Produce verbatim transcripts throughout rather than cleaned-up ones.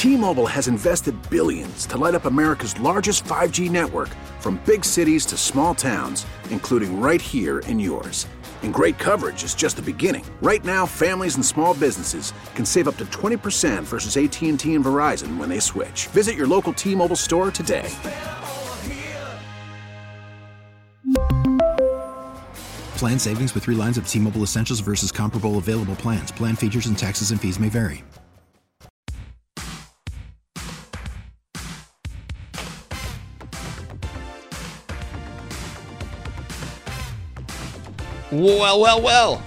T-Mobile has invested billions to light up America's largest five G network, from big cities to small towns, including right here in yours. And great coverage is just the beginning. Right now, families and small businesses can save up to twenty percent versus A T and T and Verizon when they switch. Visit your local T-Mobile store today. Plan savings with three lines of T-Mobile Essentials versus comparable available plans. Plan features and taxes and fees may vary. Well, well, well.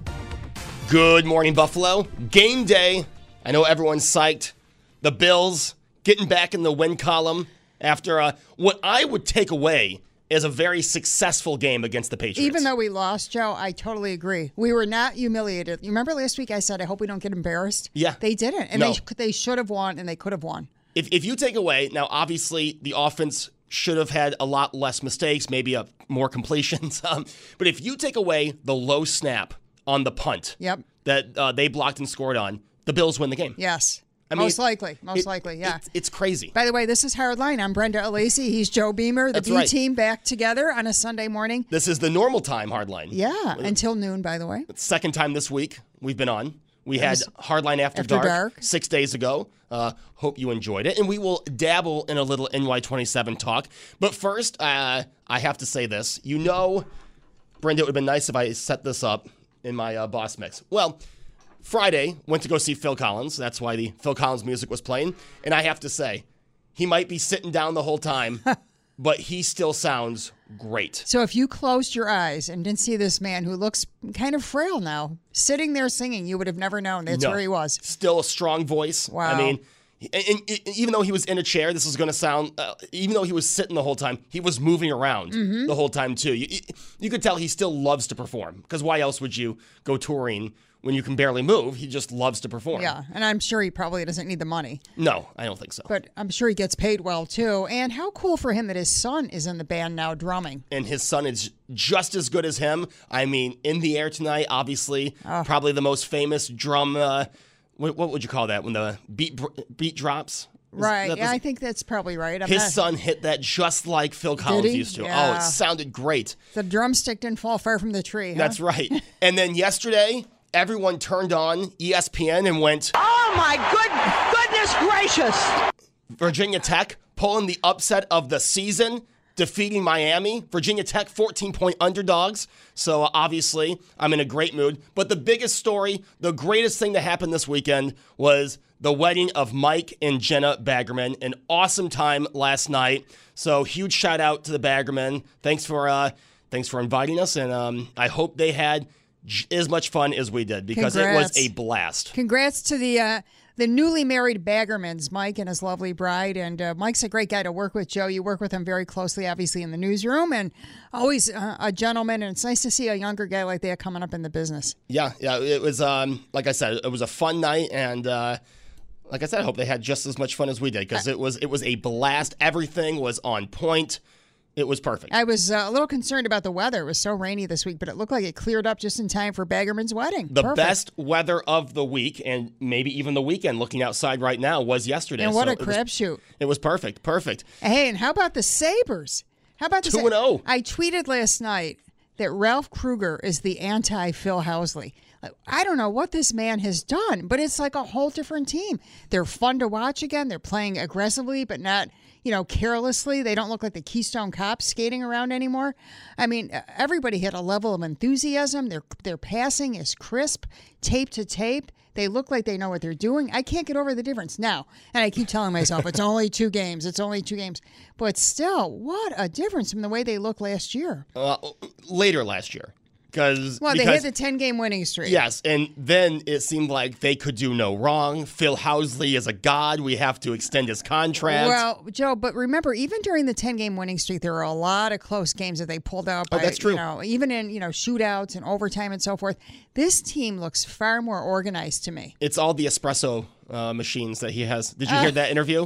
Good morning, Buffalo. Game day. I know everyone's psyched. The Bills getting back in the win column after uh, what I would take away is a very successful game against the Patriots. Even though we lost, Joe, I totally agree. We were not humiliated. You remember last week I said, I hope we don't get embarrassed? Yeah. They didn't. And no. they, they should have won, and they could have won. If if you take away, now obviously the offense should have had a lot less mistakes, maybe a, more completions. Um, but if you take away the low snap on the punt yep. that uh, they blocked and scored on, the Bills win the game. Yes. I mean, most likely. Most it, likely, yeah. It, it's crazy. By the way, this is Hardline. I'm Brenda Alesi. He's Joe Beamer. The That's B right. team back together on a Sunday morning. This is the normal time Hardline. Yeah, until noon, by the way. Second time this week we've been on. We had Hardline After, After dark, Dark six days ago. Uh, hope you enjoyed it. And we will dabble in a little N Y twenty-seven talk. But first, uh, I have to say this. You know, Brenda, it would have been nice if I set this up in my uh, boss mix. Well, Friday, went to go see Phil Collins. That's why the Phil Collins music was playing. And I have to say, he might be sitting down the whole time, but he still sounds great. So if you closed your eyes and didn't see this man who looks kind of frail now, sitting there singing, you would have never known that's no, where he was. Still a strong voice. Wow. I mean, and, and, and even though he was in a chair, this is going to sound, uh, even though he was sitting the whole time, he was moving around mm-hmm. the whole time too. You, you could tell he still loves to perform, because why else would you go touring when you can barely move? He just loves to perform. Yeah, and I'm sure he probably doesn't need the money. No, I don't think so. But I'm sure he gets paid well, too. And how cool for him that his son is in the band now drumming. And his son is just as good as him. I mean, In the Air Tonight, obviously, oh. probably the most famous drum, uh, what, what would you call that, when the beat beat drops? Is right, that, yeah, I think that's probably right. I'm his not... son hit that just like Phil Collins used to. Yeah. Oh, it sounded great. The drumstick didn't fall far from the tree, huh? That's right. And then yesterday, everyone turned on E S P N and went, oh my good goodness gracious! Virginia Tech pulling the upset of the season, defeating Miami. Virginia Tech fourteen-point underdogs. So uh, obviously, I'm in a great mood. But the biggest story, the greatest thing that happened this weekend was the wedding of Mike and Jenna Baggerman. An awesome time last night. So huge shout out to the Baggerman. Thanks for uh, thanks for inviting us, and um, I hope they had as much fun as we did, because Congrats. It was a blast. Congrats to the uh, the newly married Baggermans, Mike and his lovely bride. And uh, Mike's a great guy to work with, Joe. You work with him very closely, obviously, in the newsroom, and always uh, a gentleman. And it's nice to see a younger guy like that coming up in the business. Yeah, yeah. It was, um, like I said, it was a fun night, and uh, like I said, I hope they had just as much fun as we did, because it was it was a blast. Everything was on point. It was perfect. I was uh, a little concerned about the weather. It was so rainy this week, but it looked like it cleared up just in time for Baggerman's wedding. The Perfect. best weather of the week, and maybe even the weekend, looking outside right now, was yesterday. And what so a crapshoot. It was perfect, perfect. Hey, and how about the Sabres? How about the two and oh. I tweeted last night that Ralph Kruger is the anti-Phil Housley. I don't know what this man has done, but it's like a whole different team. They're fun to watch again. They're playing aggressively, but not, you know, carelessly. They don't look like the Keystone Cops skating around anymore. I mean, everybody had a level of enthusiasm. Their their passing is crisp, tape to tape. They look like they know what they're doing. I can't get over the difference now. And I keep telling myself, it's only two games. It's only two games. But still, what a difference from the way they looked last year. Uh, later last year. Cause, well, they because, hit the ten-game winning streak. Yes, and then it seemed like they could do no wrong. Phil Housley is a god. We have to extend his contract. Well, Joe, but remember, even during the ten-game winning streak, there were a lot of close games that they pulled out. By, oh, that's true. You know, even in you know shootouts and overtime and so forth. This team looks far more organized to me. It's all the espresso uh, machines that he has. Did you hear that interview?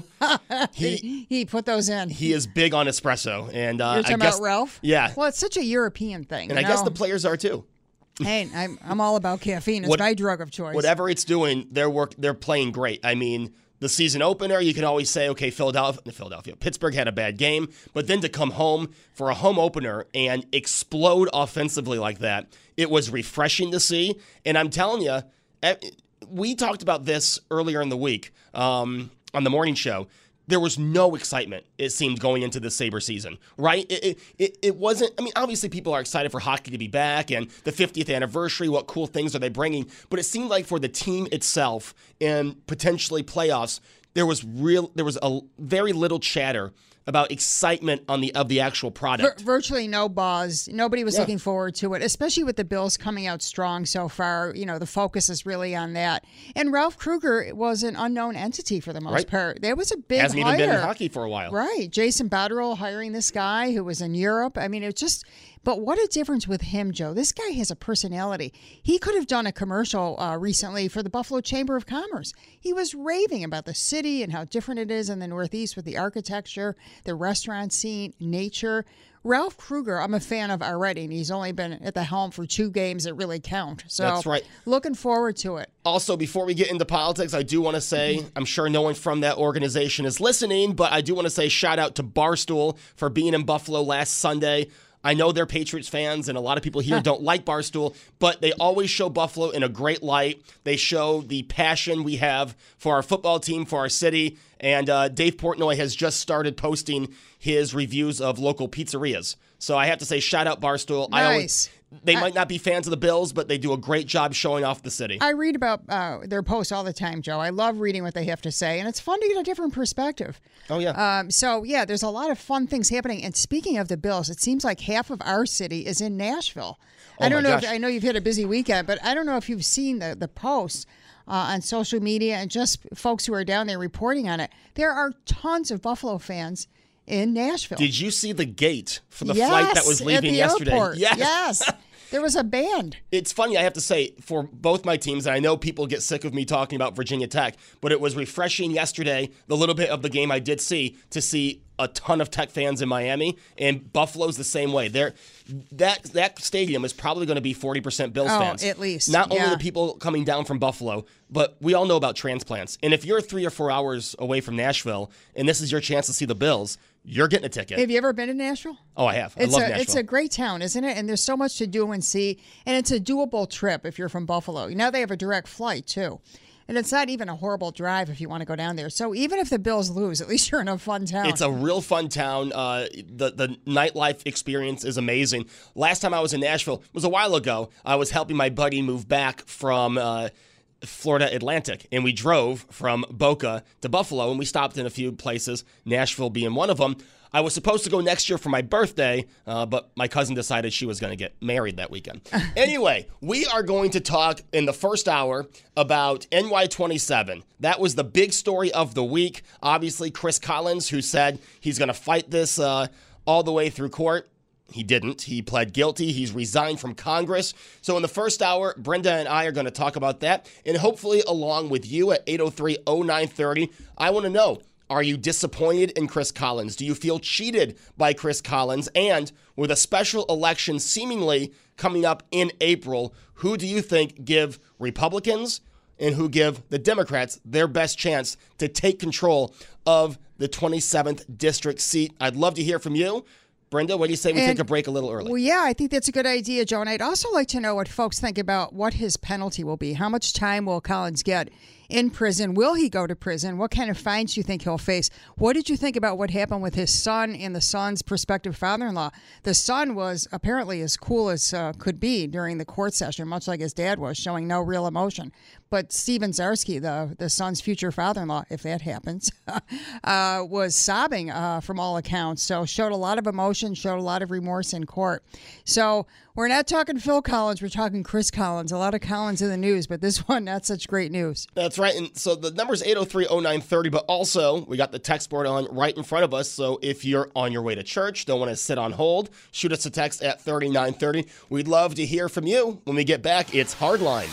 he he put those in. He is big on espresso, and uh, You're talking I guess, about Ralph? Yeah. Well, it's such a European thing. And I know? guess the players are too. Hey, I'm I'm all about caffeine. It's What, my drug of choice. Whatever it's doing, they're work. They're playing great. I mean, the season opener, you can always say, okay, Philadelphia, Philadelphia, Pittsburgh had a bad game, but then to come home for a home opener and explode offensively like that, it was refreshing to see. And I'm telling you, we talked about this earlier in the week um, on the morning show. There was no excitement, it seemed, going into the Sabre season, right? It, it it wasn't, I mean, obviously people are excited for hockey to be back and the fiftieth anniversary, what cool things are they bringing, but it seemed like for the team itself and potentially playoffs, there was real, there was a very little chatter about excitement on the of the actual product. Vir- virtually no buzz. Nobody was Yeah. looking forward to it, especially with the Bills coming out strong so far. You know, the focus is really on that. And Ralph Kruger was an unknown entity for the most Right. part. There was a big Hasn't hire. even been in hockey for a while. Right. Jason Botterill hiring this guy who was in Europe. I mean, it just, but what a difference with him, Joe. This guy has a personality. He could have done a commercial uh, recently for the Buffalo Chamber of Commerce. He was raving about the city and how different it is in the Northeast with the architecture, the restaurant scene, nature. Ralph Kruger, I'm a fan of already, and he's only been at the helm for two games that really count. So That's right. Looking forward to it. Also, before we get into politics, I do want to say, I'm sure no one from that organization is listening, but I do want to say shout out to Barstool for being in Buffalo last Sunday. I know they're Patriots fans, and a lot of people here don't like Barstool, but they always show Buffalo in a great light. They show the passion we have for our football team, for our city, and uh, Dave Portnoy has just started posting his reviews of local pizzerias. So I have to say, shout out Barstool. I always, Nice. they I- might not be fans of the Bills, but they do a great job showing off the city. I read about uh, their posts all the time, Joe. I love reading what they have to say, and it's fun to get a different perspective. Oh, yeah. Um, so, yeah, there's a lot of fun things happening. And speaking of the Bills, it seems like half of our city is in Nashville. Oh, I don't my know gosh. if I know you've had a busy weekend, but I don't know if you've seen the, the posts uh, on social media and just folks who are down there reporting on it. There are tons of Buffalo fans in Nashville. Did you see the gate for the yes, flight that was at leaving the yesterday? Airport. Yes. Yes. There was a band. It's funny, I have to say, for both my teams, and I know people get sick of me talking about Virginia Tech, but it was refreshing yesterday, the little bit of the game I did see, to see a ton of Tech fans in Miami, and Buffalo's the same way. They're, that that stadium is probably going to be forty percent Bills Oh, fans. at least, Not only yeah. the people coming down from Buffalo, but we all know about transplants. And if you're three or four hours away from Nashville, and this is your chance to see the Bills, you're getting a ticket. Have you ever been to Nashville? Oh, I have. I It's love a Nashville. it's a great town, isn't it? And there's so much to do and see, and it's a doable trip if you're from Buffalo. Now they have a direct flight too, and it's not even a horrible drive if you want to go down there. So even if the Bills lose, at least you're in a fun town. It's a real fun town. Uh, the the nightlife experience is amazing. Last time I was in Nashville was a while ago. I was helping my buddy move back from uh, Florida Atlantic, and we drove from Boca to Buffalo, and we stopped in a few places, Nashville being one of them. I was supposed to go next year for my birthday, uh, but my cousin decided she was going to get married that weekend. Anyway, we are going to talk in the first hour about N Y twenty-seven. That was the big story of the week. Obviously, Chris Collins, who said he's going to fight this uh, all the way through court. He didn't. He pled guilty. He's resigned from Congress. So in the first hour, Brenda and I are going to talk about that. And hopefully along with you at eight oh three oh nine thirty, I want to know, are you disappointed in Chris Collins? Do you feel cheated by Chris Collins? And with a special election seemingly coming up in April, who do you think give Republicans and who give the Democrats their best chance to take control of the twenty-seventh district seat? I'd love to hear from you. Brenda, what do you say we And- take a break a little early? Well, yeah, I think that's a good idea, Joe. And I'd also like to know what folks think about what his penalty will be. How much time will Collins get in prison? Will he go to prison? What kind of fines do you think he'll face? What did you think about what happened with his son and the son's prospective father-in-law? The son was apparently as cool as uh, could be during the court session, much like his dad was, showing no real emotion. But Steven Zarsky, the, the son's future father-in-law, if that happens, uh, was sobbing uh, from all accounts. So showed a lot of emotion, showed a lot of remorse in court. So we're not talking Phil Collins, we're talking Chris Collins. A lot of Collins in the news, but this one, not such great news. That's right. And so the number is eight oh three oh nine thirty, but also we got the text board on right in front of us. So if you're on your way to church, don't want to sit on hold, shoot us a text at thirty-nine thirty. We'd love to hear from you. When we get back, it's Hardline.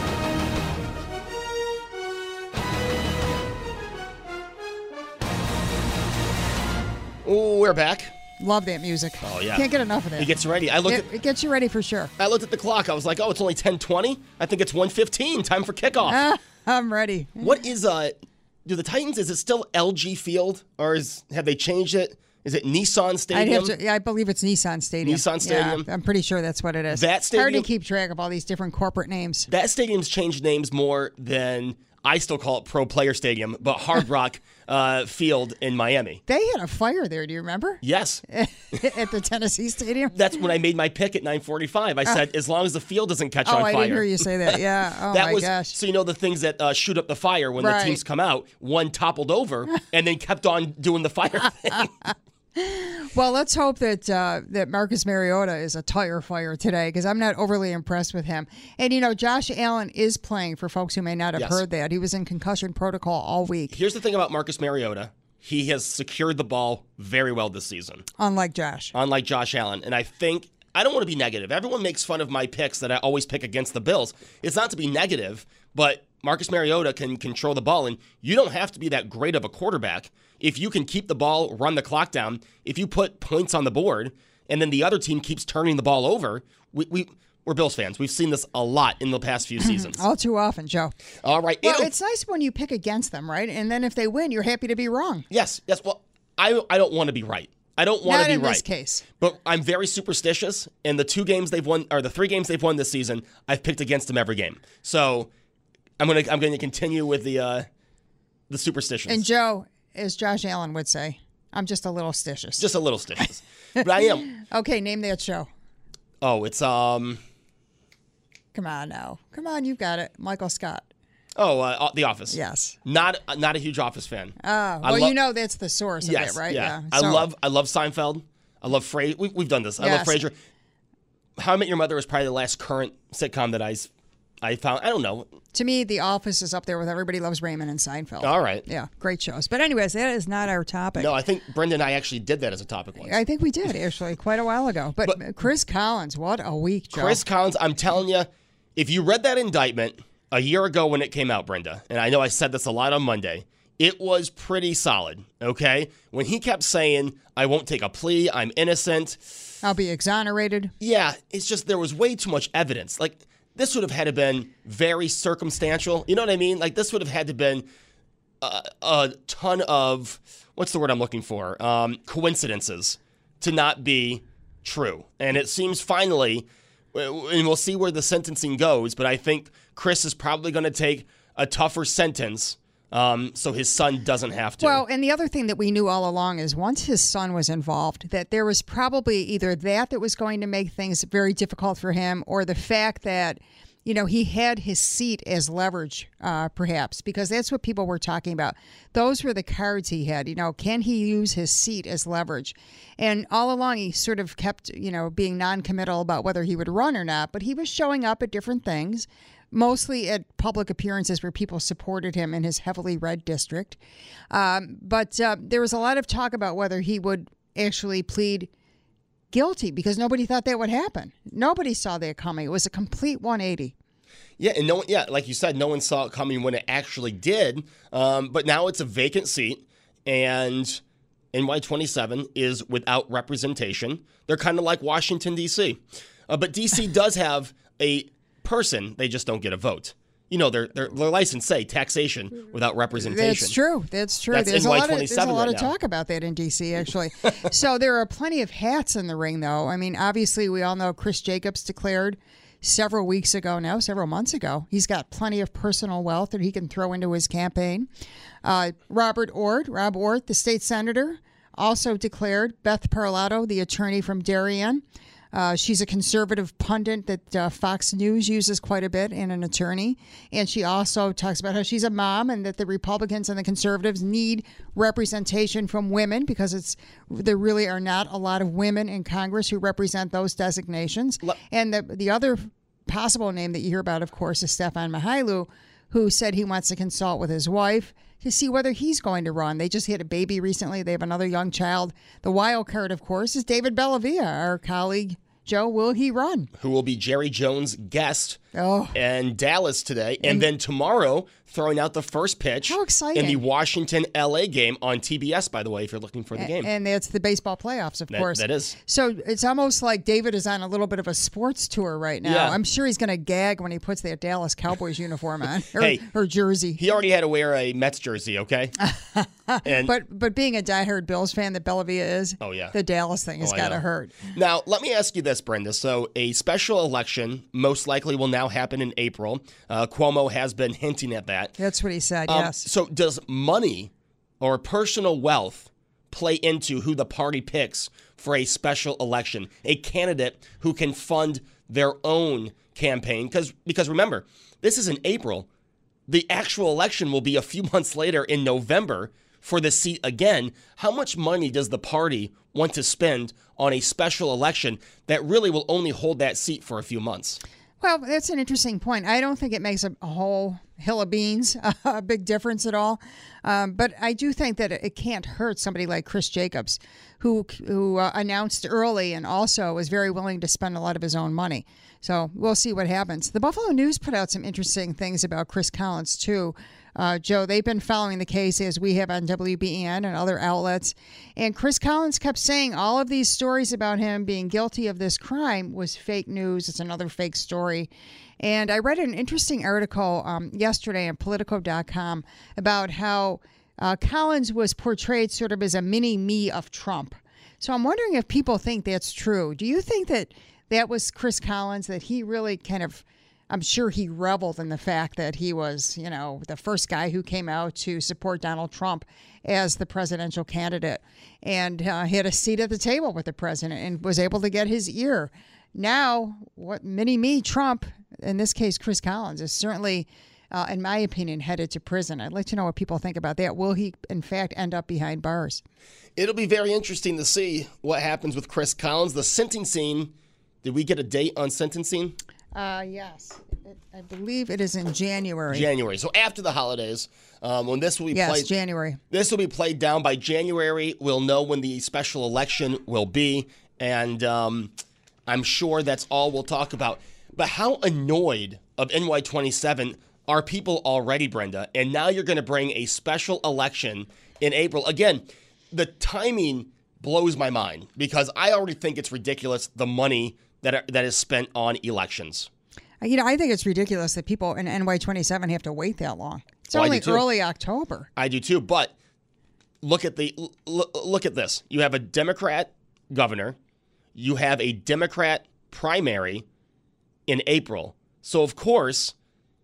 Ooh, we're back. Love that music. Oh, yeah. Can't get enough of that. He gets ready. I looked it, at it gets you ready for sure. I looked at the clock. I was like, oh, it's only ten twenty. I think it's one fifteen. Time for kickoff. Ah, I'm ready. What is uh do the Titans, is it still L G Field, or is have they changed it? Is it Nissan Stadium? I'd have to, yeah, I believe it's Nissan Stadium. Nissan Stadium? Yeah, I'm pretty sure that's what it is. That stadium, hard to keep track of all these different corporate names. That stadium's changed names more than, I still call it Pro Player Stadium, but Hard Rock uh, Field in Miami. They had a fire there, do you remember? Yes. At the Tennessee Stadium? That's when I made my pick at nine forty-five. I said, as long as the field doesn't catch oh, on I fire. I didn't hear you say that. Yeah. Oh, that my was, gosh. So you know the things that uh, shoot up the fire when right. the teams come out, one toppled over and then kept on doing the fire thing. Well, let's hope that uh, that Marcus Mariota is a tire fire today, because I'm not overly impressed with him. And, you know, Josh Allen is playing, for folks who may not have yes. heard that. He was in concussion protocol all week. Here's the thing about Marcus Mariota. He has secured the ball very well this season. Unlike Josh. Unlike Josh Allen. And I think, I don't want to be negative. Everyone makes fun of my picks that I always pick against the Bills. It's not to be negative, but Marcus Mariota can control the ball, and you don't have to be that great of a quarterback. If you can keep the ball, run the clock down, if you put points on the board, and then the other team keeps turning the ball over, we, we, we're Bills fans. We've seen this a lot in the past few seasons. All too often, Joe. All right. Well, it's nice when you pick against them, right? And then if they win, you're happy to be wrong. Yes. Yes. Well, I, I don't want to be right. I don't want Not to be in right. this case. But I'm very superstitious, and the two games they've won, or the three games they've won this season, I've picked against them every game. So I'm gonna I'm gonna continue with the uh, the superstitions. And Joe, as Josh Allen would say, I'm just a little stitious. Just a little stitious. But I am. Okay, name that show. Oh, it's um. Come on now, come on, you've got it, Michael Scott. Oh, uh, The Office. Yes. Not not a huge Office fan. Ah, well, lo- you know that's the source yes, of it, right? Yeah. yeah. I So- love I love Seinfeld. I love Frasier. We, we've done this. I Yes. love Frasier. How I Met Your Mother is probably the last current sitcom that I I found. I don't know. To me, The Office is up there with Everybody Loves Raymond and Seinfeld. All right. Yeah, great shows. But anyways, that is not our topic. No, I think Brenda and I actually did that as a topic once. I think we did, actually, quite a while ago. But, But- Chris Collins, what a week, Joe. Chris Collins, I'm telling you, if you read that indictment a year ago when it came out, Brenda, and I know I said this a lot on Monday, it was pretty solid, okay? When he kept saying, I won't take a plea, I'm innocent. I'll be exonerated. Yeah, it's just there was way too much evidence. Like, this would have had to been very circumstantial. You know what I mean? Like, this would have had to been a, a ton of, what's the word I'm looking for? Um, coincidences to not be true. And it seems finally, and we'll see where the sentencing goes, but I think Chris is probably going to take a tougher sentence um, so his son doesn't have to. Well, and the other thing that we knew all along is once his son was involved, that there was probably either that that was going to make things very difficult for him, or the fact that, you know, he had his seat as leverage, uh, perhaps, because that's what people were talking about. Those were the cards he had. You know, can he use his seat as leverage? And all along, he sort of kept, you know, being non-committal about whether he would run or not, but he was showing up at different things, mostly at public appearances where people supported him in his heavily red district. Um, but uh, there was a lot of talk about whether he would actually plead guilty, because nobody thought that would happen. Nobody saw that coming. It was a complete one eighty. Yeah, and no one, yeah, like you said, no one saw it coming when it actually did. Um, but now it's a vacant seat, and N Y twenty-seven is without representation. They're kind of like Washington, D C. Uh, but D C does have a person, they just don't get a vote. You know, their their, their license say taxation without representation. That's true. That's true. That's there's, a N Y lot of, there's a twenty-seven lot right of now. talk about that in D C, actually. So there are plenty of hats in the ring, though. I mean, obviously, we all know Chris Jacobs declared several weeks ago now, several months ago. He's got plenty of personal wealth that he can throw into his campaign. Uh, Robert Ort, Rob Ort, the state senator, also declared. Beth Parlato, the attorney from Darien. Uh, she's a conservative pundit that uh, Fox News uses quite a bit, and an attorney. And she also talks about how she's a mom and that the Republicans and the conservatives need representation from women, because it's there really are not a lot of women in Congress who represent those designations. Le- and the the other possible name that you hear about, of course, is Stefan Mihailu, who said he wants to consult with his wife to see whether he's going to run. They just had a baby recently. They have another young child. The wild card, of course, is David Bellavia, our colleague. Joe, will he run? Who will be Jerry Jones' guest Oh. and Dallas today. And, and then tomorrow, throwing out the first pitch. How exciting. In the Washington L A game on T B S, by the way, if you're looking for the game. And that's the baseball playoffs, of that, course. That is. So it's almost like David is on a little bit of a sports tour right now. Yeah. I'm sure he's going to gag when he puts that Dallas Cowboys uniform on, or, hey, or jersey. He already had to wear a Mets jersey, okay? and, but but being a diehard Bills fan that Bellavia is, oh, yeah. the Dallas thing has oh, got to hurt. Now, let me ask you this, Brenda. So a special election most likely will now happen in April. Uh, Cuomo has been hinting at that. That's what he said, um, yes. So does money or personal wealth play into who the party picks for a special election? A candidate who can fund their own campaign? Because because remember, this is in April. The actual election will be a few months later in November for the seat again. How much money does the party want to spend on a special election that really will only hold that seat for a few months? Well, that's an interesting point. I don't think it makes a, a whole hill of beans a big difference at all. Um, but I do think that it can't hurt somebody like Chris Jacobs, who who uh, announced early and also was very willing to spend a lot of his own money. So we'll see what happens. The Buffalo News put out some interesting things about Chris Collins, too. Uh, Joe, they've been following the case as we have on W B E N and other outlets. And Chris Collins kept saying all of these stories about him being guilty of this crime was fake news. It's another fake story. And I read an interesting article um, yesterday on Politico dot com about how uh, Collins was portrayed sort of as a mini-me of Trump. So I'm wondering if people think that's true. Do you think that that was Chris Collins, that he really kind of... I'm sure he reveled in the fact that he was, you know, the first guy who came out to support Donald Trump as the presidential candidate and uh, had a seat at the table with the president and was able to get his ear. Now, what mini-me Trump, in this case Chris Collins, is certainly, uh, in my opinion, headed to prison. I'd like to know what people think about that. Will he, in fact, end up behind bars? It'll be very interesting to see what happens with Chris Collins. The sentencing, did we get a date on sentencing? Uh, yes. It, I believe it is in January. January. So after the holidays, um, when this will be yes, played. Yes, January. This will be played down by January. We'll know when the special election will be. And um, I'm sure that's all we'll talk about. But how annoyed of N Y twenty-seven are people already, Brenda? And now you're going to bring a special election in April. Again, the timing blows my mind because I already think it's ridiculous, the money that are, that is spent on elections. You know, I think it's ridiculous that people in N Y twenty-seven have to wait that long. It's well, only early October. I do too, but look at the l- look at this. You have a Democrat governor, you have a Democrat primary in April. So of course,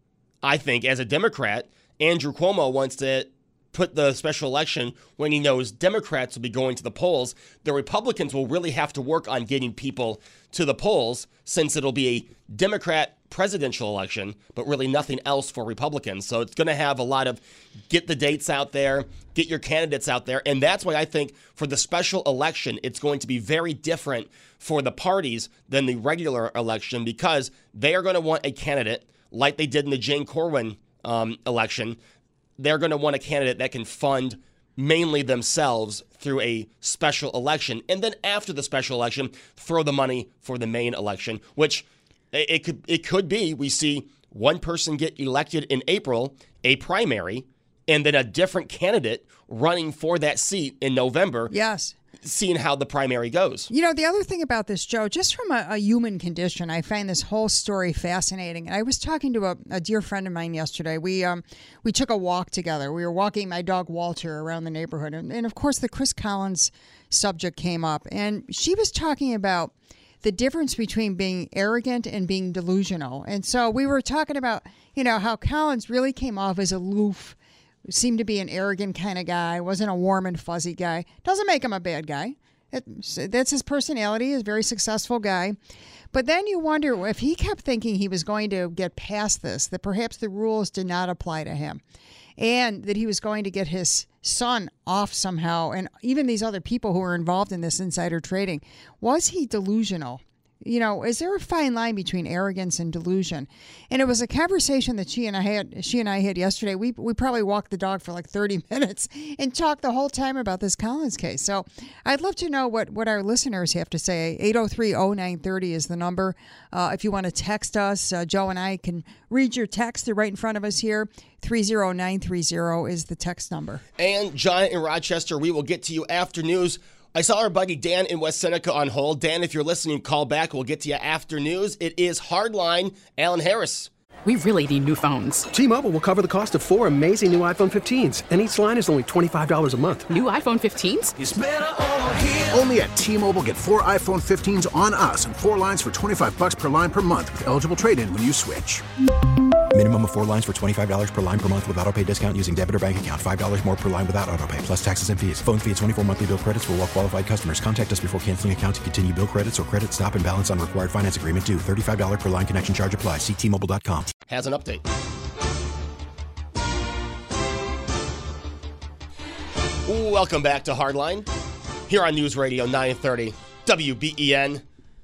I think as a Democrat, Andrew Cuomo wants to put the special election when he knows Democrats will be going to the polls. The Republicans will really have to work on getting people to the polls since it'll be a Democrat presidential election, but really nothing else for Republicans. So it's going to have a lot of get the dates out there, get your candidates out there. And that's why I think for the special election, it's going to be very different for the parties than the regular election because they are going to want a candidate like they did in the Jane Corwin um, election. They're going to want a candidate that can fund mainly themselves through a special election. And then after the special election, throw the money for the main election, which it could it could be we see one person get elected in April, a primary, and then a different candidate running for that seat in November. Yes. Seeing how the primary goes. You know, the other thing about this, Joe, just from a, a human condition, I find this whole story fascinating. And I was talking to a, a dear friend of mine yesterday. We um we took a walk together. We were walking my dog Walter around the neighborhood. And, and of course, the Chris Collins subject came up. And she was talking about the difference between being arrogant and being delusional. And so we were talking about, you know, how Collins really came off as aloof, seemed to be an arrogant kind of guy, wasn't a warm and fuzzy guy. Doesn't make him a bad guy. It, that's his personality. He's a very successful guy. But then you wonder if he kept thinking he was going to get past this, that perhaps the rules did not apply to him, and that he was going to get his son off somehow, and even these other people who were involved in this insider trading. Was he delusional? You know, is there a fine line between arrogance and delusion? And it was a conversation that she and I had. She and I had yesterday. We we probably walked the dog for like thirty minutes and talked the whole time about this Collins case. So I'd love to know what, what our listeners have to say. eight oh three oh nine thirty is the number. Uh, if you want to text us, uh, Joe and I can read your text. They're right in front of us here. three oh nine three oh is the text number. And John in Rochester, we will get to you after news. I saw our buddy Dan in West Seneca on hold. Dan, if you're listening, call back. We'll get to you after news. It is Hardline. Alan Harris. We really need new phones. T-Mobile will cover the cost of four amazing new iPhone fifteens, and each line is only twenty-five dollars a month. New iPhone fifteens? It's better over here. Only at T-Mobile, get four iPhone fifteens on us and four lines for twenty-five bucks per line per month with eligible trade-in when you switch. Minimum of four lines for twenty-five dollars per line per month with autopay discount using debit or bank account. five dollars more per line without autopay, plus taxes and fees. Phone fee at twenty-four monthly bill credits for well-qualified customers. Contact us before canceling account to continue bill credits or credit stop and balance on required finance agreement due. thirty-five dollars per line connection charge applies. See T Mobile dot com. Has an update. Welcome back to Hardline here on News Radio nine thirty W B E N.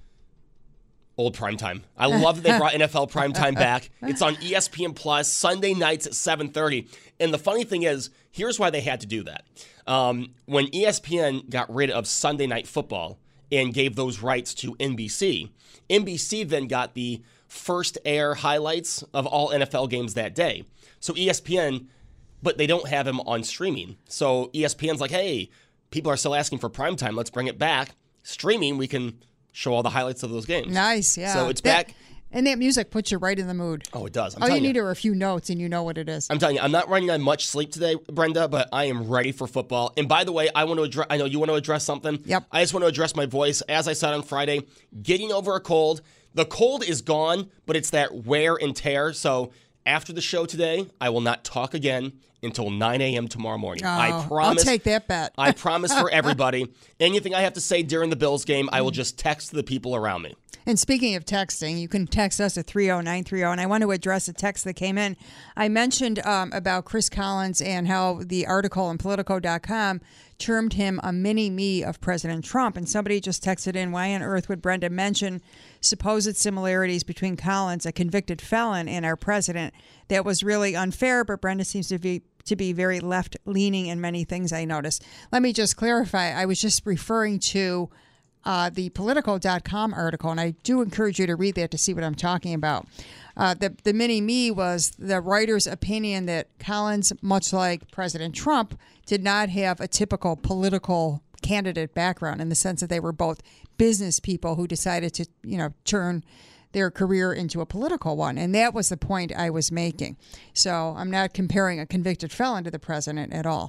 Old primetime. I love that they brought N F L primetime back. It's on E S P N Plus Sunday nights at seven thirty. And the funny thing is, here's why they had to do that. Um, when E S P N got rid of Sunday Night Football and gave those rights to N B C, N B C then got the first air highlights of all N F L games that day. So E S P N, but they don't have them on streaming. So E S P N's like, hey, people are still asking for primetime. Let's bring it back. Streaming, we can show all the highlights of those games. Nice, yeah. So it's that, back. And that music puts you right in the mood. Oh, it does. I'm all you telling need are a few notes and you know what it is. I'm telling you, I'm not running on much sleep today, Brenda, but I am ready for football. And by the way, I want to address, I know you want to address something. Yep. I just want to address my voice. As I said on Friday, getting over a cold. The cold is gone, but it's that wear and tear. So after the show today, I will not talk again until nine a.m. tomorrow morning. Oh, I promise. I'll take that bet. I promise for everybody. Anything I have to say during the Bills game, I will just text the people around me. And speaking of texting, you can text us at three oh nine three oh, and I want to address a text that came in. I mentioned um, about Chris Collins and how the article in Politico dot com termed him a mini-me of President Trump, and somebody just texted in, why on earth would Brenda mention supposed similarities between Collins, a convicted felon, and our president? That was really unfair, but Brenda seems to be to be very left-leaning in many things I noticed. Let me just clarify. I was just referring to Uh, the Politico dot com article, and I do encourage you to read that to see what I'm talking about. Uh, the the mini-me was the writer's opinion that Collins, much like President Trump, did not have a typical political candidate background in the sense that they were both business people who decided to, you know, turn their career into a political one. And that was the point I was making. So I'm not comparing a convicted felon to the president at all.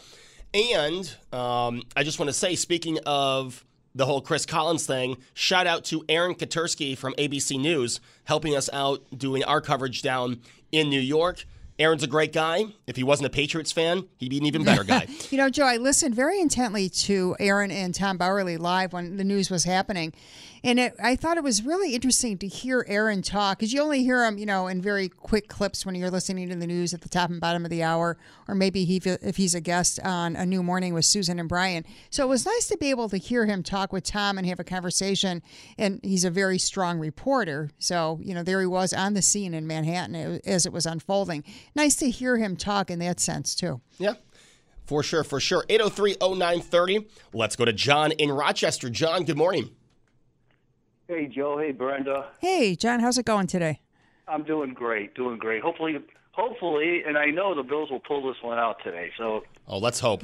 And um, I just want to say, speaking of the whole Chris Collins thing, shout out to Aaron Katursky from A B C News helping us out doing our coverage down in New York. Aaron's a great guy. If he wasn't a Patriots fan, he'd be an even better guy. You know, Joe, I listened very intently to Aaron and Tom Bowerly live when the news was happening. And it, I thought it was really interesting to hear Aaron talk, because you only hear him, you know, in very quick clips when you're listening to the news at the top and bottom of the hour, or maybe he, if he's a guest on A New Morning with Susan and Brian. So it was nice to be able to hear him talk with Tom and have a conversation. And he's a very strong reporter. So, you know, there he was on the scene in Manhattan as it was unfolding. Nice to hear him talk in that sense, too. Yeah, for sure, for sure. eight oh three oh nine thirty. Let's go to John in Rochester. John, good morning. Hey, Joe. Hey, Brenda. Hey, John. How's it going today? I'm doing great, doing great. Hopefully, hopefully, and I know the Bills will pull this one out today. So, oh, let's hope.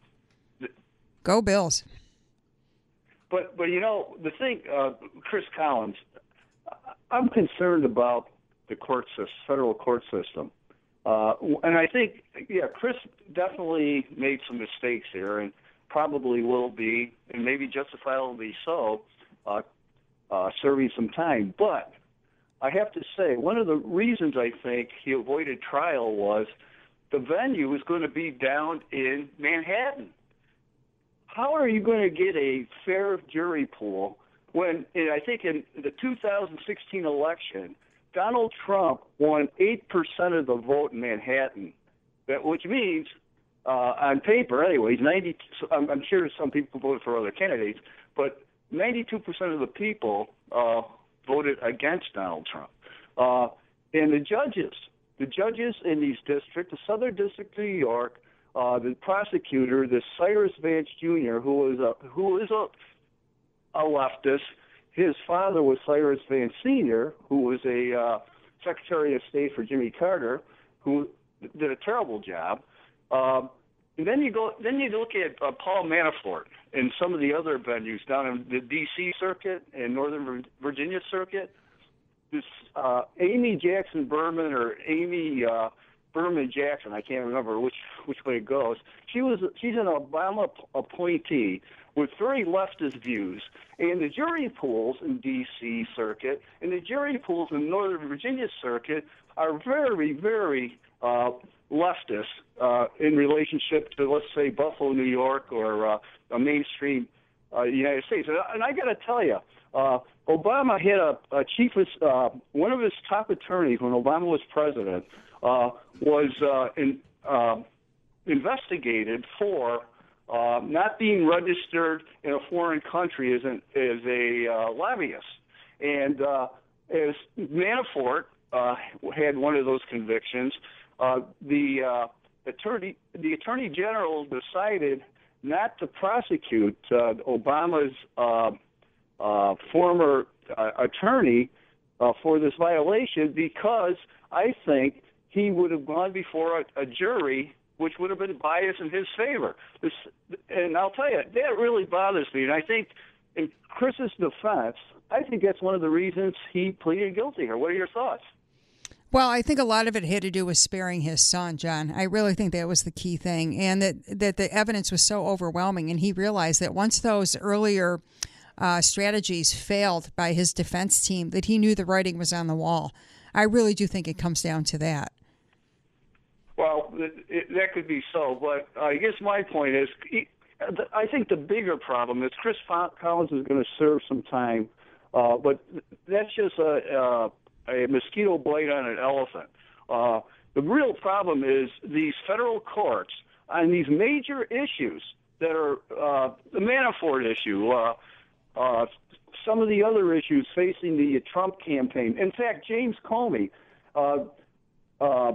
Go Bills. But, but you know, the thing, uh, Chris Collins, I'm concerned about the court system, federal court system. Uh, and I think, yeah, Chris definitely made some mistakes here and probably will be, and maybe justifiably so, uh, uh, serving some time. But I have to say, one of the reasons I think he avoided trial was the venue was going to be down in Manhattan. How are you going to get a fair jury pool when, in, I think in the two thousand sixteen election, Donald Trump won eight percent of the vote in Manhattan, that, which means, uh, on paper anyways, ninety, I'm, I'm sure some people voted for other candidates, but ninety-two percent of the people uh, voted against Donald Trump. Uh, and the judges, the judges in these districts, the Southern District of New York, uh, the prosecutor, this Cyrus Vance Junior, who is a who is a, a leftist. His father was Cyrus Vance Senior, who was a uh, Secretary of State for Jimmy Carter, who did a terrible job. Um, and then you go, then you look at uh, Paul Manafort and some of the other venues down in the D C circuit and Northern Virginia circuit. This uh, Amy Jackson Berman or Amy uh, Berman Jackson, I can't remember which which way it goes. She was she's an Obama appointee with very leftist views, and the jury pools in D C circuit and the jury pools in Northern Virginia circuit are very, very uh, leftist uh, in relationship to, let's say, Buffalo, New York, or uh, a mainstream uh, United States. And, and I got to tell you, uh, Obama had a, a chief, uh, one of his top attorneys when Obama was president uh, was uh, in, uh, investigated for uh, not being registered in a foreign country as, an, as a uh, lobbyist. And uh, as Manafort uh, had one of those convictions, uh, the uh, attorney, the attorney general decided not to prosecute uh, Obama's uh, uh, former uh, attorney uh, for this violation because I think he would have gone before a, a jury which would have been biased in his favor. This, and I'll tell you, that really bothers me. And I think in Chris's defense, I think that's one of the reasons he pleaded guilty here. What are your thoughts? Well, I think a lot of it had to do with sparing his son, John. I really think that was the key thing, and that, that the evidence was so overwhelming, and he realized that once those earlier uh, strategies failed by his defense team, that he knew the writing was on the wall. I really do think it comes down to that. Well, it, it, that could be so, but I guess my point is, he, I think the bigger problem is Chris Collins is going to serve some time, uh, but that's just a, a, a mosquito bite on an elephant. Uh, the real problem is these federal courts on these major issues that are uh, the Manafort issue, uh, uh, some of the other issues facing the Trump campaign. In fact, James Comey, uh, uh,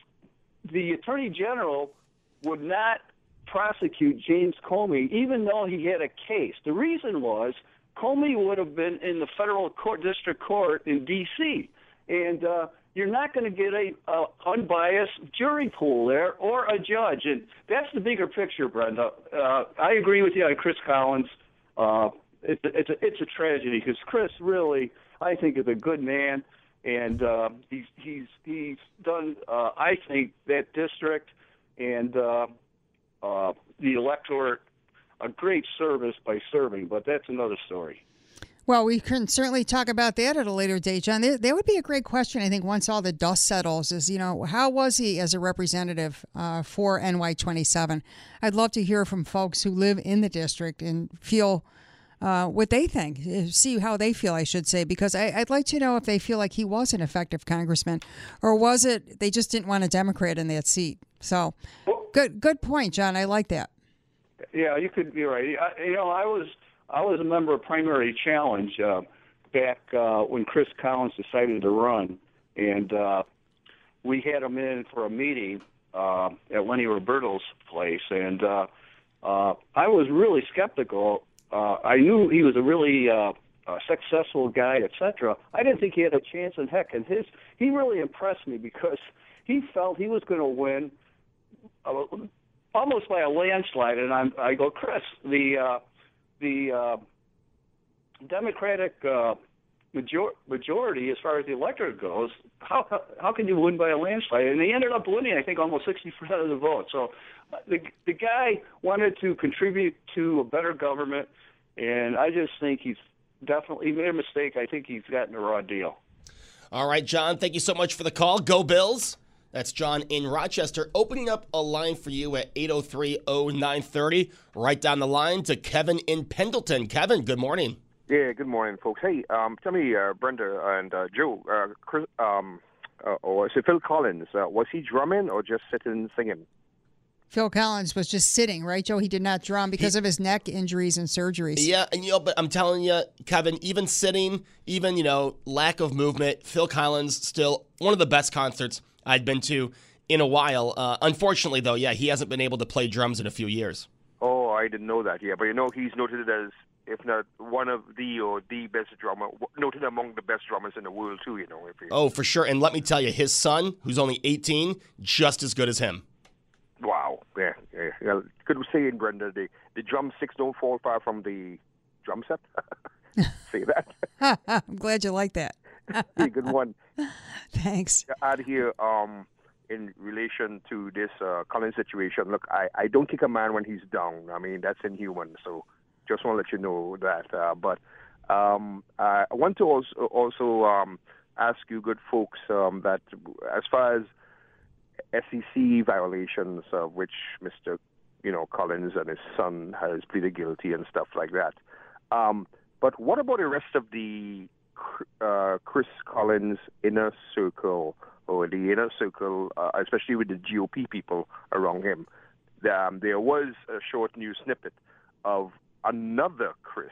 the Attorney General would not prosecute James Comey, even though he had a case. The reason was Comey would have been in the federal court, district court in D C, and uh, you're not going to get a uh, unbiased jury pool there or a judge, and that's the bigger picture, Brenda. Uh, I agree with you on Chris Collins. Uh, it's, a, it's, a, it's a tragedy because Chris really, I think, is a good man. And uh, he's he's he's done, uh, I think, that district and uh, uh, the electorate a great service by serving. But that's another story. Well, we can certainly talk about that at a later date, John. There, there would be a great question, I think, once all the dust settles. Is you know how was he as a representative uh, for N Y twenty-seven? I'd love to hear from folks who live in the district and feel. Uh, what they think, see how they feel, I should say, because I, I'd like to know if they feel like he was an effective congressman, or was it they just didn't want a Democrat in that seat? So, good, good point, John. I like that. Yeah, you could be right. I, you know, I was I was a member of Primary Challenge uh, back uh, when Chris Collins decided to run, and uh, we had him in for a meeting uh, at Lenny Roberto's place, and uh, uh, I was really skeptical. Uh, I knew he was a really uh, uh, successful guy, et cetera. I didn't think he had a chance in heck. And his he really impressed me because he felt he was going to win uh, almost by a landslide. And I'm, I go, Chris, the uh, the uh, Democratic uh, major- majority as far as the electorate goes, how, how how can you win by a landslide? And they ended up winning, I think, almost sixty percent of the vote. So the the guy wanted to contribute to a better government, and I just think he's definitely he made a mistake. I think he's gotten a raw deal. All right, John, thank you so much for the call. Go Bills. That's John in Rochester, opening up a line for you at eight oh three oh nine thirty. Right down the line to Kevin in Pendleton. Kevin, good morning. Yeah, good morning, folks. Hey, um, tell me, uh, Brenda and uh, Joe, uh, Chris, um, uh, or is it Phil Collins? Uh, was he drumming or just sitting singing? Phil Collins was just sitting, right, Joe? He did not drum because He, of his neck injuries and surgeries. Yeah, and you know, but I'm telling you, Kevin, even sitting, even, you know, lack of movement, Phil Collins still one of the best concerts I'd been to in a while. Uh, unfortunately, though, yeah, he hasn't been able to play drums in a few years. Oh, I didn't know that, yeah. But, you know, he's noted as, if not one of the or the best drummer, noted among the best drummers in the world, too, you know. If he, oh, for sure. And let me tell you, his son, who's only eighteen, just as good as him. Wow, yeah, yeah. yeah. Good saying, Brenda. The, the drumsticks don't fall far from the drum set. Say that. I'm glad you like that. Yeah, good one. Thanks. To add here, um, in relation to this uh, Collins situation, look, I, I don't kick a man when he's down. I mean, that's inhuman. So just want to let you know that. Uh, but um, I want to also, also um, ask you, good folks, um, that as far as S E C violations, uh, which Mister you know Collins and his son has pleaded guilty and stuff like that. Um, but what about the rest of the uh, Chris Collins inner circle, or the inner circle, uh, especially with the G O P people around him? Um, there was a short news snippet of another Chris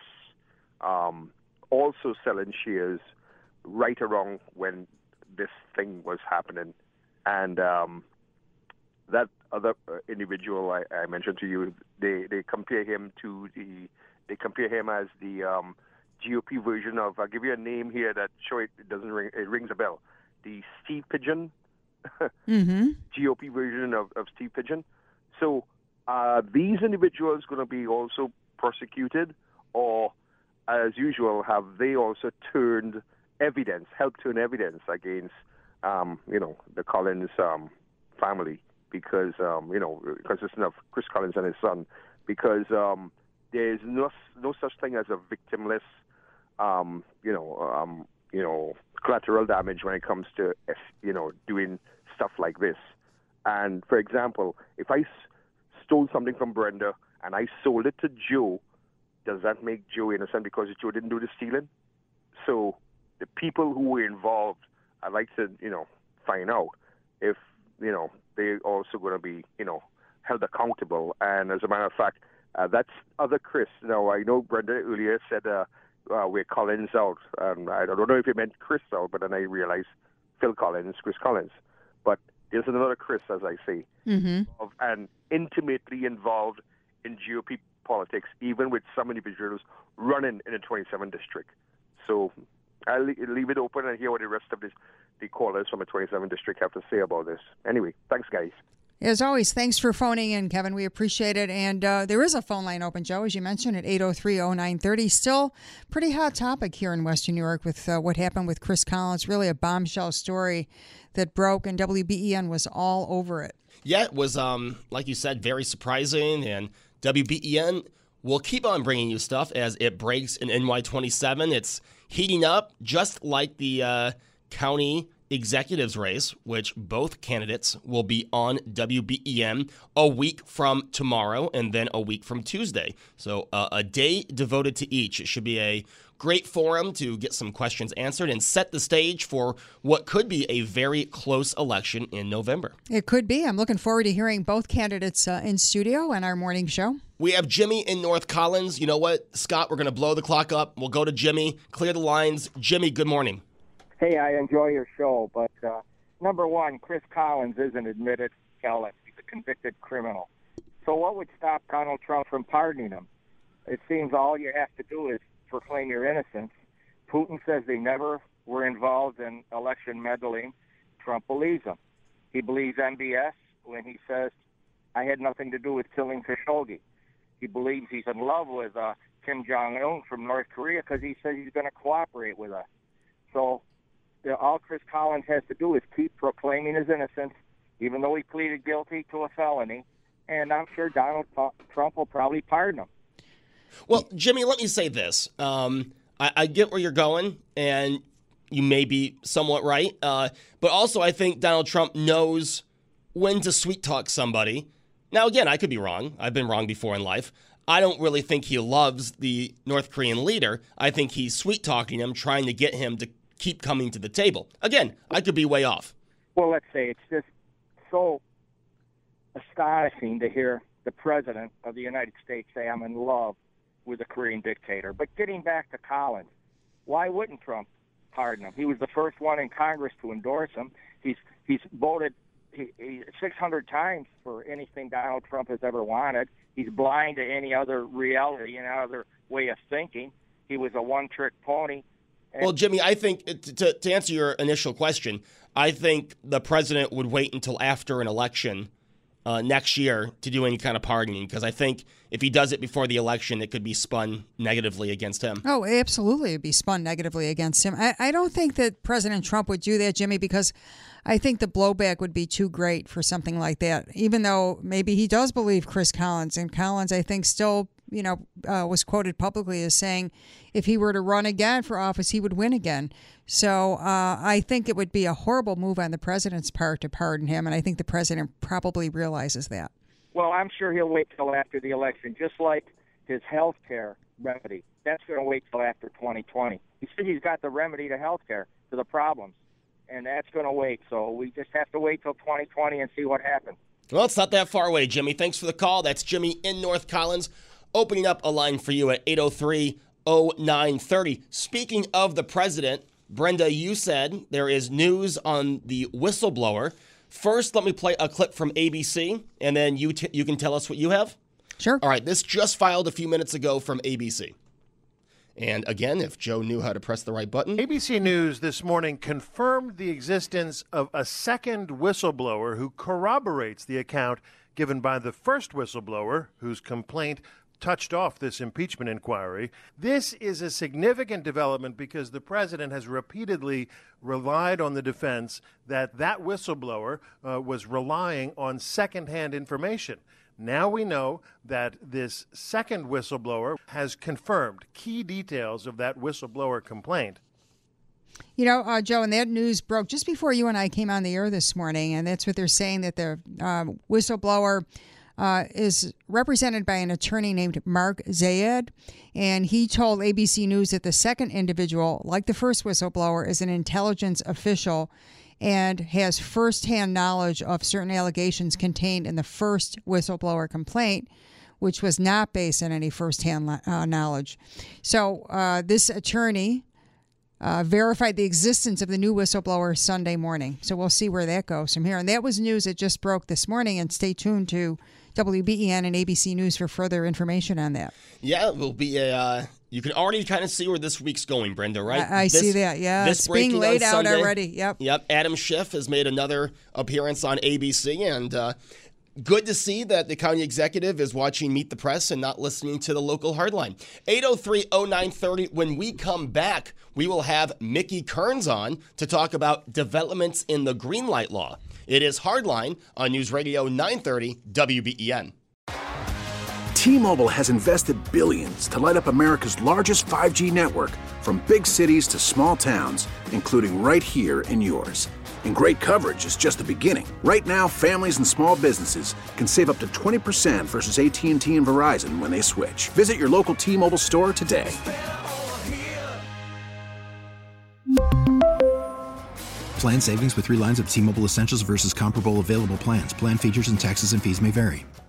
um, also selling shares right around when this thing was happening. And um, that other uh, individual I, I mentioned to you, they, they compare him to the, they compare him as the um, G O P version of, I'll give you a name here that sure it, it doesn't ring, it rings a bell, the Steve Pigeon, mm-hmm. G O P version of, of Steve Pigeon. So are these individuals going to be also prosecuted, or as usual, have they also turned evidence, helped turn evidence against Um, you know, the Collins um, family, because, um, you know, consisting of Chris Collins and his son, because um, there's no no such thing as a victimless, um, you know, um, you know, collateral damage when it comes to, you know, doing stuff like this. And, for example, if I s- stole something from Brenda and I sold it to Joe, does that make Joe innocent because Joe didn't do the stealing? So the people who were involved, I'd like to, you know, find out if, you know, they're also going to be, you know, held accountable. And as a matter of fact, uh, that's other Chris. Now, I know Brenda earlier said uh, uh, we're Collins out. Um, I don't know if you meant Chris out, but then I realized Phil Collins, Chris Collins. But there's another Chris, as I say, Mm-hmm. of, and intimately involved in G O P politics, even with some individuals running in the twenty-seventh district. So I'll leave it open and hear what the rest of this, the callers from the twenty-seventh district have to say about this. Anyway, thanks, guys. As always, thanks for phoning in, Kevin. We appreciate it. And uh, there is a phone line open, Joe, as you mentioned, at eight oh three oh nine thirty. Still pretty hot topic here in Western New York with uh, what happened with Chris Collins. Really a bombshell story that broke, and W B E N was all over it. Yeah, it was, um, like you said, very surprising. And W B E N will keep on bringing you stuff as it breaks in N Y twenty-seven. It's heating up, just like the uh, county executives race, which both candidates will be on W B E N a week from tomorrow and then a week from Tuesday. So uh, a day devoted to each. It should be a great forum to get some questions answered and set the stage for what could be a very close election in November. It could be. I'm looking forward to hearing both candidates uh, in studio on our morning show. We have Jimmy in North Collins. You know what, Scott, we're going to blow the clock up. We'll go to Jimmy, clear the lines. Jimmy, good morning. Hey, I enjoy your show, but uh, number one, Chris Collins is an admitted felon. He's a convicted criminal. So what would stop Donald Trump from pardoning him? It seems all you have to do is proclaim your innocence. Putin says they never were involved in election meddling. Trump believes him. He believes M B S when he says, I had nothing to do with killing Khashoggi. He believes he's in love with uh, Kim Jong-un from North Korea because he says he's going to cooperate with us. So you know, all Chris Collins has to do is keep proclaiming his innocence, even though he pleaded guilty to a felony. And I'm sure Donald Trump will probably pardon him. Well, Jimmy, let me say this. Um, I, I get where you're going, and you may be somewhat right. Uh, but also, I think Donald Trump knows when to sweet-talk somebody. Now, again, I could be wrong. I've been wrong before in life. I don't really think he loves the North Korean leader. I think he's sweet-talking him, trying to get him to keep coming to the table. Again, I could be way off. Well, let's say it's just so astonishing to hear the President of the United States say, I'm in love with the Korean dictator. But getting back to Collins, why wouldn't Trump pardon him? He was the first one in Congress to endorse him. He's he's voted he, he, six hundred times for anything Donald Trump has ever wanted. He's blind to any other reality and other way of thinking. He was a one-trick pony. And well, Jimmy, I think, to, to answer your initial question, I think the president would wait until after an election uh, next year to do any kind of pardoning, because I think if he does it before the election, it could be spun negatively against him. Oh, absolutely. It would be spun negatively against him. I, I don't think that President Trump would do that, Jimmy, because I think the blowback would be too great for something like that, even though maybe he does believe Chris Collins. And Collins, I think, still, you know, uh, was quoted publicly as saying if he were to run again for office, he would win again. So uh, I think it would be a horrible move on the president's part to pardon him, and I think the president probably realizes that. Well, I'm sure he'll wait till after the election, just like his health care remedy. That's going to wait till after twenty twenty. He said he's got the remedy to health care, to the problems, and that's going to wait. So we just have to wait till twenty twenty and see what happens. Well, it's not that far away, Jimmy. Thanks for the call. That's Jimmy in North Collins, opening up a line for you at eight oh three oh nine thirty. Speaking of the president, Brenda, you said there is news on the whistleblower. First, let me play a clip from A B C, and then you t- you can tell us what you have. Sure. All right, this just filed a few minutes ago from A B C. And again, if Joe knew how to press the right button. A B C News this morning confirmed the existence of a second whistleblower who corroborates the account given by the first whistleblower, whose complaint touched off this impeachment inquiry. This is a significant development because the president has repeatedly relied on the defense that that whistleblower uh, was relying on secondhand information. Now we know that this second whistleblower has confirmed key details of that whistleblower complaint. You know, uh, Joe, and that news broke just before you and I came on the air this morning, and that's what they're saying, that the um, whistleblower uh, is represented by an attorney named Mark Zayed, and he told A B C News that the second individual, like the first whistleblower, is an intelligence official and has firsthand knowledge of certain allegations contained in the first whistleblower complaint, which was not based on any firsthand uh, knowledge. So uh, this attorney uh, verified the existence of the new whistleblower Sunday morning. So we'll see where that goes from here. And that was news that just broke this morning, and stay tuned to W B E N and A B C News for further information on that. Yeah, it will be a... Uh, you can already kind of see where this week's going, Brenda, right? I, I this, see that, yeah. This it's being laid out Sunday, already, yep. Yep, Adam Schiff has made another appearance on A B C, and uh, good to see that the county executive is watching Meet the Press and not listening to the local hardline. eight oh three oh nine thirty. When we come back, we will have Mickey Kearns on to talk about developments in the green light law. It is Hardline on News Radio nine thirty W B E N. T-Mobile has invested billions to light up America's largest five G network, from big cities to small towns, including right here in yours. And great coverage is just the beginning. Right now, families and small businesses can save up to twenty percent versus A T and T and Verizon when they switch. Visit your local T-Mobile store today. Plan savings with three lines of T-Mobile Essentials versus comparable available plans. Plan features and taxes and fees may vary.